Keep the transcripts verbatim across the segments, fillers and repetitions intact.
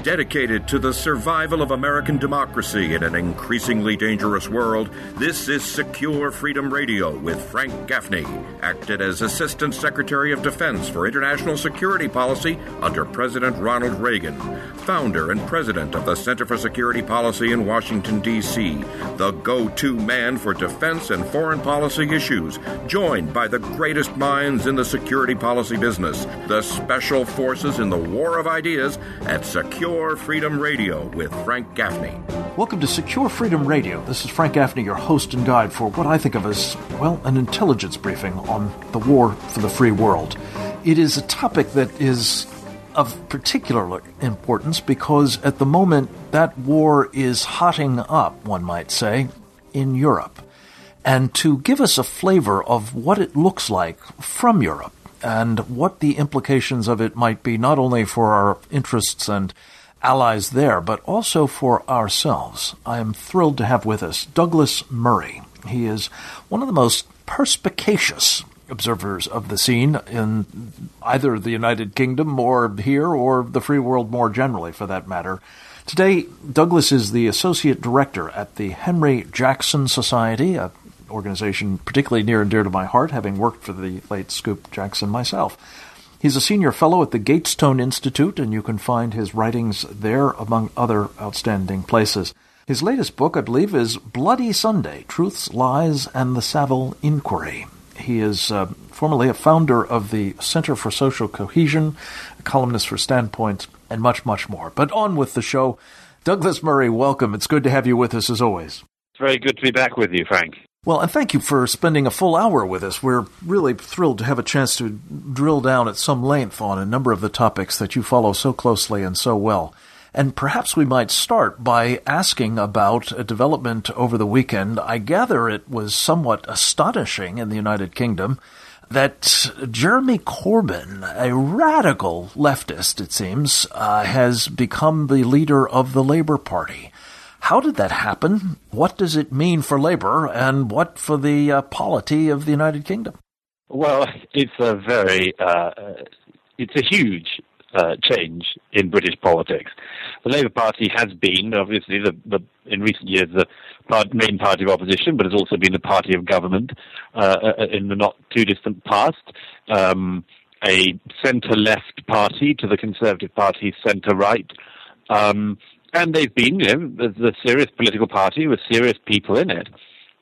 Dedicated to the survival of American democracy in an increasingly dangerous world, this is Secure Freedom Radio with Frank Gaffney, acted as Assistant Secretary of Defense for International Security Policy under President Ronald Reagan, founder and president of the Center for Security Policy in Washington, D C, the go-to man for defense and foreign policy issues, joined by the greatest minds in the security policy business, the special forces in the war of ideas at Secure Freedom Radio with Frank Gaffney. Welcome to Secure Freedom Radio. This is Frank Gaffney, your host and guide for what I think of as, well, an intelligence briefing on the war for the free world. It is a topic that is of particular importance because at the moment that war is hotting up, one might say, in Europe. And to give us a flavor of what it looks like from Europe and what the implications of it might be, not only for our interests and allies there, but also for ourselves, I am thrilled to have with us Douglas Murray. He is one of the most perspicacious observers of the scene in either the United Kingdom or here or the free world more generally, for that matter. Today, Douglas is the Associate Director at the Henry Jackson Society, an organization particularly near and dear to my heart, having worked for the late Scoop Jackson myself. He's a senior fellow at the Gatestone Institute, and you can find his writings there, among other outstanding places. His latest book, I believe, is Bloody Sunday, Truths, Lies, and the Savile Inquiry. He is uh, formerly a founder of the Center for Social Cohesion, a columnist for Standpoint, and much, much more. But on with the show. Douglas Murray, welcome. It's good to have you with us, as always. It's very good to be back with you, Frank. Well, and thank you for spending a full hour with us. We're really thrilled to have a chance to drill down at some length on a number of the topics that you follow so closely and so well. And perhaps we might start by asking about a development over the weekend. I gather it was somewhat astonishing in the United Kingdom that Jeremy Corbyn, a radical leftist, it seems, uh, has become the leader of the Labour Party. How did that happen? What does it mean for Labour and what for the uh, polity of the United Kingdom? Well, it's a very, uh, it's a huge uh, change in British politics. The Labour Party has been, obviously, the, the in recent years, the part, main party of opposition, but has also been the party of government uh, in the not-too-distant past. Um, a centre-left party to the Conservative Party centre-right. Um And they've been, you know, the serious political party with serious people in it.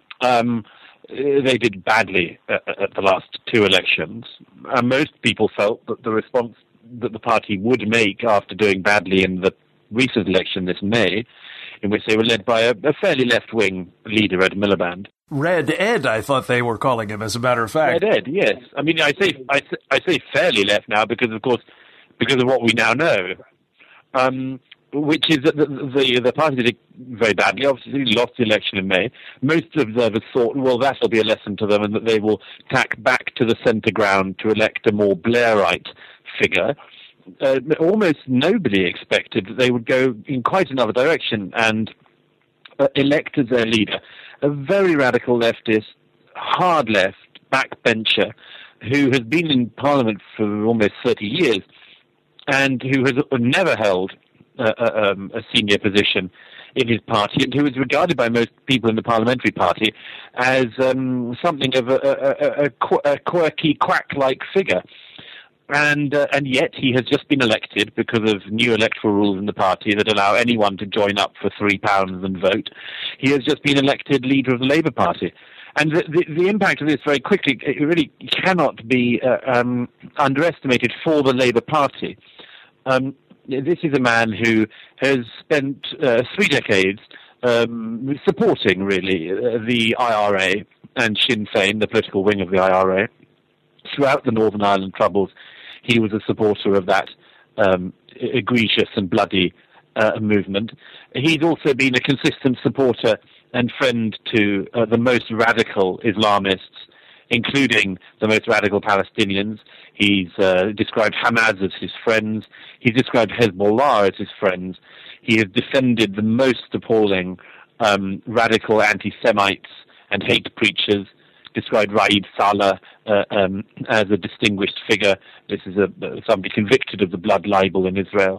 Um, they did badly at, at the last two elections. And most people felt that the response that the party would make after doing badly in the recent election this May, in which they were led by a, a fairly left-wing leader, Ed Miliband. Red Ed, I thought they were calling him, as a matter of fact. Red Ed, yes. I mean, I say I, I say fairly left now because, of course, because of what we now know. Um, which is that the, the, the party did very badly, obviously lost the election in May. Most observers thought, well, that'll be a lesson to them and that they will tack back to the centre ground to elect a more Blairite figure. Uh, almost nobody expected that they would go in quite another direction and uh, elect as their leader a very radical leftist, hard left, backbencher, who has been in Parliament for almost thirty years and who has never held Uh, um, a senior position in his party, and who is regarded by most people in the parliamentary party as um, something of a, a, a, a quirky, quack-like figure. And uh, and yet he has just been elected because of new electoral rules in the party that allow anyone to join up for three pounds and vote. He has just been elected leader of the Labour Party. And the, the, the impact of this very quickly, it really cannot be uh, um, underestimated for the Labour Party. Um, This is a man who has spent uh, three decades um, supporting, really, uh, the I R A and Sinn Féin, the political wing of the I R A. Throughout the Northern Ireland Troubles, he was a supporter of that um, egregious and bloody uh, movement. He's also been a consistent supporter and friend to uh, the most radical Islamists, including the most radical Palestinians. He's uh, described Hamas as his friends. He's described Hezbollah as his friends. He has defended the most appalling um, radical anti-Semites and hate preachers, described Raed Salah uh, um, as a distinguished figure. This is a, somebody convicted of the blood libel in Israel.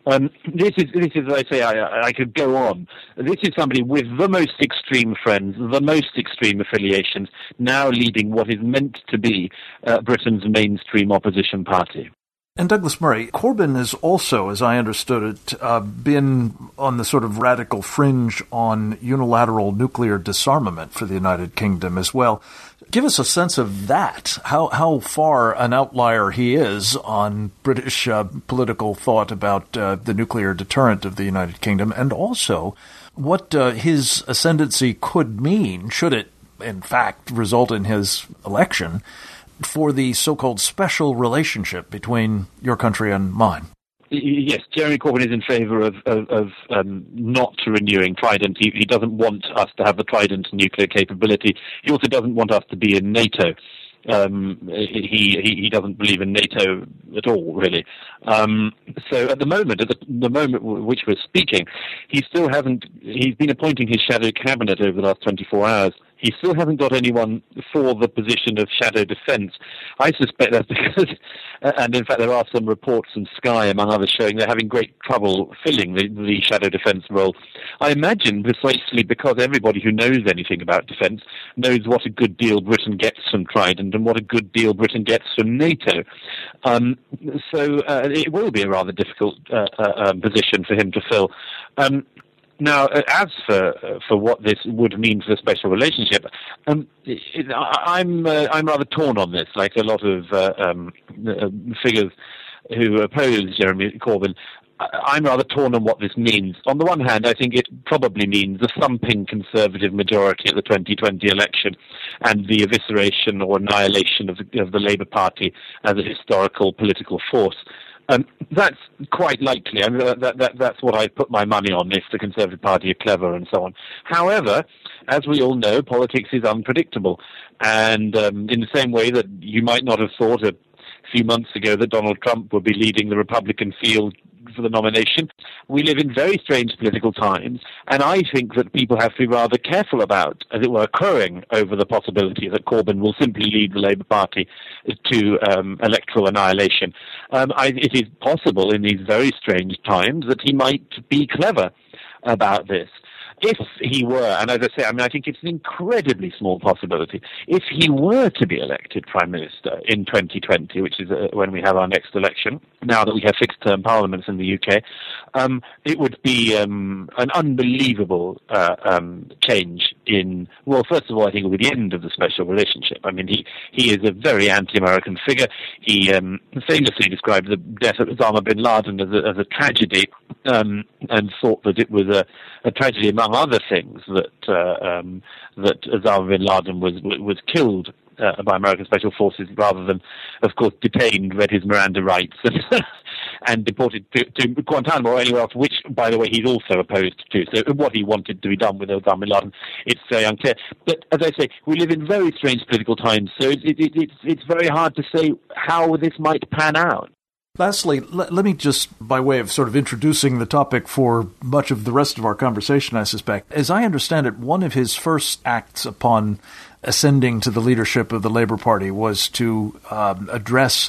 Um, this is, this is, as I say, I, I could go on. This is somebody with the most extreme friends, the most extreme affiliations, now leading what is meant to be uh, Britain's mainstream opposition party. And Douglas Murray, Corbyn has also, as I understood it, uh, been on the sort of radical fringe on unilateral nuclear disarmament for the United Kingdom as well. Give us a sense of that, how how far an outlier he is on British uh, political thought about uh, the nuclear deterrent of the United Kingdom, and also what uh, his ascendancy could mean, should it in fact result in his election, for the so-called special relationship between your country and mine. Yes, Jeremy Corbyn is in favour of, of, of um, not renewing Trident. He, he doesn't want us to have the Trident nuclear capability. He also doesn't want us to be in NATO. Um, he, he he doesn't believe in NATO at all, really. Um, so at the moment, at the, the moment w- which we're speaking, he still hasn't. He's been appointing his shadow cabinet over the last twenty-four hours. He still hasn't got anyone for the position of shadow defence. I suspect that's because, and in fact there are some reports from Sky, among others, showing they're having great trouble filling the, the shadow defence role. I imagine precisely because everybody who knows anything about defence knows what a good deal Britain gets from Trident and what a good deal Britain gets from NATO. Um, so uh, it will be a rather difficult uh, uh, um, position for him to fill. Um, Now, as for for what this would mean for the special relationship, um, it, I'm uh, I'm rather torn on this. Like a lot of uh, um, uh, figures who oppose Jeremy Corbyn, I'm rather torn on what this means. On the one hand, I think it probably means a thumping Conservative majority at the twenty twenty election and the evisceration or annihilation of the, of the Labour Party as a historical political force. Um, that's quite likely. I mean, that, that, that's what I put my money on if the Conservative Party are clever and so on. However, as we all know, politics is unpredictable. And um, in the same way that you might not have thought a few months ago that Donald Trump would be leading the Republican field for the nomination, we live in very strange political times, and I think that people have to be rather careful about, as it were, crowing over the possibility that Corbyn will simply lead the Labour Party to um, electoral annihilation. Um, I, it is possible in these very strange times that he might be clever about this. If he were, and as I say, I mean, I think it's an incredibly small possibility, if he were to be elected Prime Minister in twenty twenty, which is uh, when we have our next election, now that we have fixed-term parliaments in the U K, um, it would be um, an unbelievable uh, um, change in, well, first of all, I think it would be the end of the special relationship. I mean, he, he is a very anti-American figure. He um, famously described the death of Osama bin Laden as a, as a tragedy, um, and thought that it was a, a tragedy among other things that uh, um, that Osama bin Laden was was killed uh, by American special forces rather than, of course, detained, read his Miranda rights, and, and deported to, to Guantanamo or anywhere else, which, by the way, he's also opposed to. So what he wanted to be done with Osama bin Laden, it's very unclear. But as I say, we live in very strange political times, so it, it, it, it's it's very hard to say how this might pan out. Lastly, let, let me just, by way of sort of introducing the topic for much of the rest of our conversation, I suspect, as I understand it, one of his first acts upon ascending to the leadership of the Labour Party was to um, address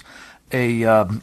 a um,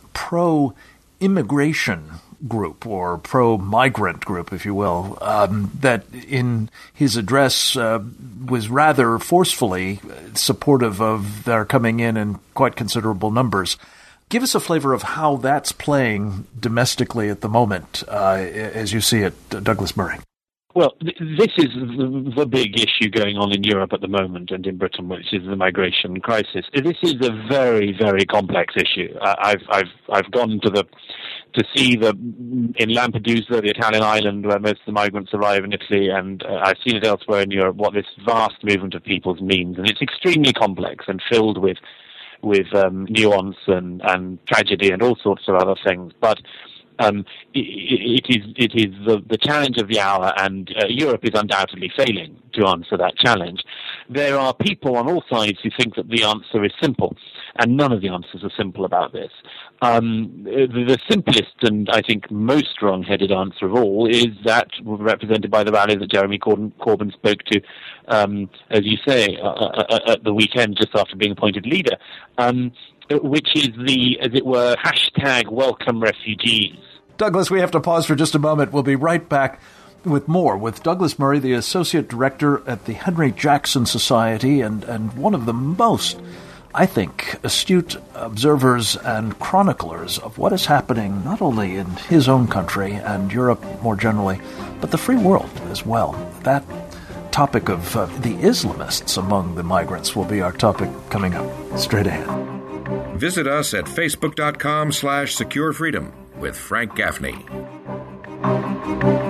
pro-immigration group, or pro-migrant group, if you will, um, that in his address uh, was rather forcefully supportive of their coming in in quite considerable numbers. Give us a flavor of how that's playing domestically at the moment, uh, as you see it, Douglas Murray. Well, th- this is the, the big issue going on in Europe at the moment and in Britain, which is the migration crisis. This is a very, very complex issue. Uh, I've, I've, I've gone to the to see the in Lampedusa, the Italian island where most of the migrants arrive in Italy, and uh, I've seen it elsewhere in Europe. What this vast movement of peoples means, and it's extremely complex and filled with. with um, nuance and, and tragedy and all sorts of other things. But um, it, it is it is the, the challenge of the hour, and uh, Europe is undoubtedly failing to answer that challenge. There are people on all sides who think that the answer is simple, and none of the answers are simple about this. Um, the, the simplest and, I think, most wrong-headed answer of all is that represented by the rally that Jeremy Corbyn, Corbyn spoke to, um, as you say, uh, uh, at the weekend just after being appointed leader, um, which is the, as it were, hashtag welcome refugees Douglas, we have to pause for just a moment. We'll be right back with more with Douglas Murray, the Associate Director at the Henry Jackson Society, and, and one of the most, I think, astute observers and chroniclers of what is happening not only in his own country and Europe more generally, but the free world as well. That topic of uh, the Islamists among the migrants will be our topic coming up straight ahead. Visit us at facebook.com slash secure freedom with Frank Gaffney.